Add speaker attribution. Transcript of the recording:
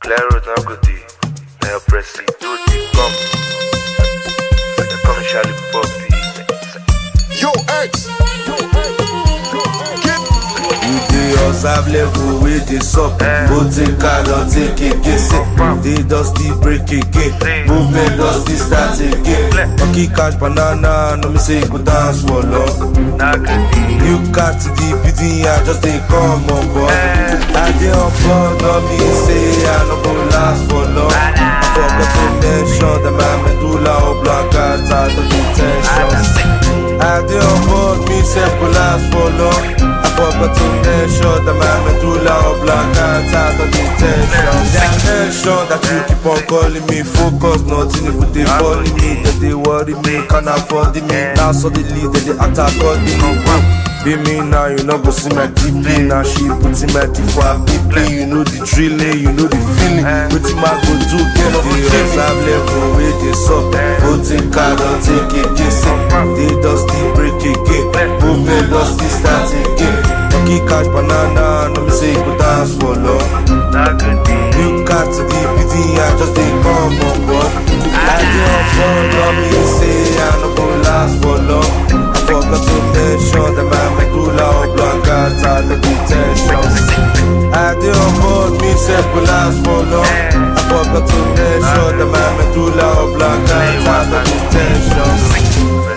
Speaker 1: Claro, não gostei. Eu preciso de como. É como Charlie Pop.
Speaker 2: Yo, X.
Speaker 3: You dey observe level wey dey sup. Go take carrot, take kese. Dey dusty break again. Movement dusty start again. Monkey catch banana, no me say you go dance for long. You catch the beating, I just dey come on board. I dey on board, no me say I no go last for long. I forgot to mention that my medulla oblongata no dey tension. I dey on board, me say go last for long. I forgot to mention that my medulla oblongata no dey tension. Tension that you keep on calling me, focus nothing if they falling me, that they worry me, can't afford me. Now suddenly they act according me. Be me now, you know go see my TP. Now she putting my T for a PP. You know the drilling, you know the feeling. With my go to get off the observe level where they suck. Go take carrot, take it, kissing. They dusty break again. Movement dusty start again. Monkey catch banana, no me say you go dance for long. You got to the PD, I just dey come on board. I dey on board, no me say I no go last for long. I forgot to mention that my medulla oblongata no dey tension. I dey on board, me say go last for long. I forgot to mention that my medulla oblongata no dey tension.